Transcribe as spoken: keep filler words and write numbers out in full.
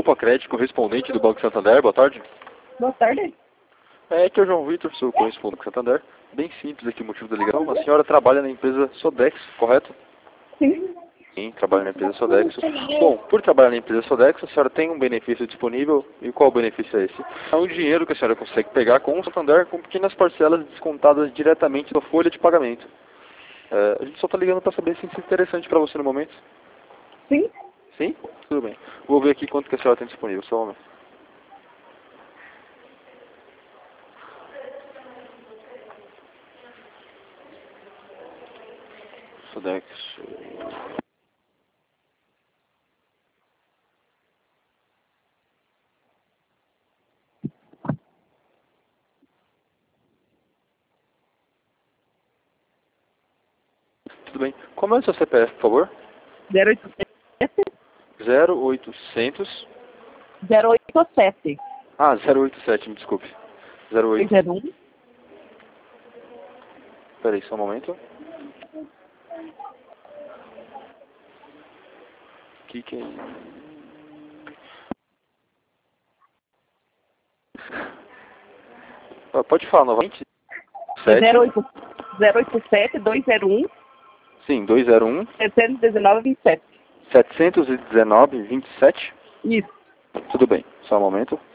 Opa, Crédito, correspondente do Banco Santander, boa tarde. Boa tarde. É, aqui é o João Vitor, sou correspondente do Santander. Bem simples aqui o motivo da ligação. A senhora trabalha na empresa Sodexo, correto? Sim. Sim, trabalha na empresa Sodexo. Bom, por trabalhar na empresa Sodexo, a senhora tem um benefício disponível. E qual benefício é esse? É um dinheiro que a senhora consegue pegar com o Santander com pequenas parcelas descontadas diretamente da folha de pagamento. É, a gente só está ligando para saber se isso é interessante para você no momento. Sim. Sim? Tudo bem. Vou ver aqui quanto que a senhora tem disponível, só um momento. Sodexo. Tudo bem. Como é o seu C P F, por favor? zero oito sete. zero oitocentos. zero oito sete. Ah, zero oito sete, me desculpe. zero oito. zero um. Peraí, só um momento. Que que é? Ah, pode falar novamente. zero oito sete dois zero um. Sim, dois zero um. setecentos e dezenove vinte e sete. setecentos e dezenove vinte e sete. Isso. Tudo bem, só um momento.